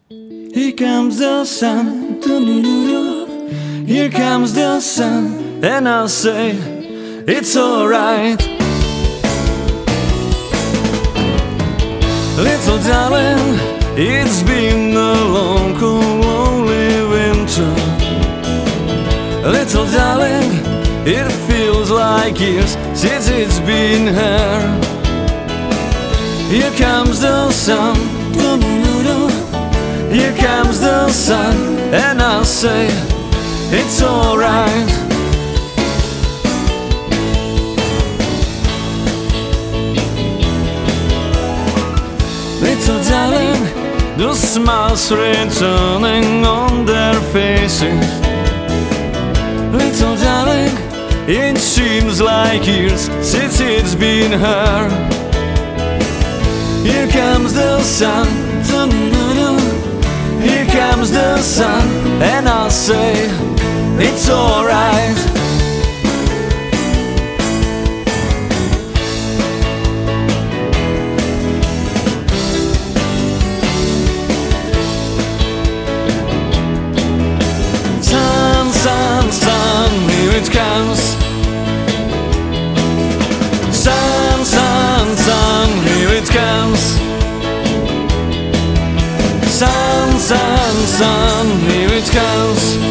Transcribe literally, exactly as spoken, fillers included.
Here comes the sun, doo-doo-doo-doo. Here comes the sun, and I'll say it's alright. Little darling, it's been a long, cold, lonely winter. Little darling, it feels like years since it's been here. Here comes the sun, doo-doo-doo-doo. Here comes the sun, and I'll say it's alright. Little darling, the smiles returning on their faces. Little darling, it seems like years since it's been her. Here comes the sun, doo-doo-doo-doo. Here comes the sun, and I'll say it's alright. Sun, sun, sun, here it comes. Sun, sun, sun, here it comes. Sun, sun, sun, here it comes.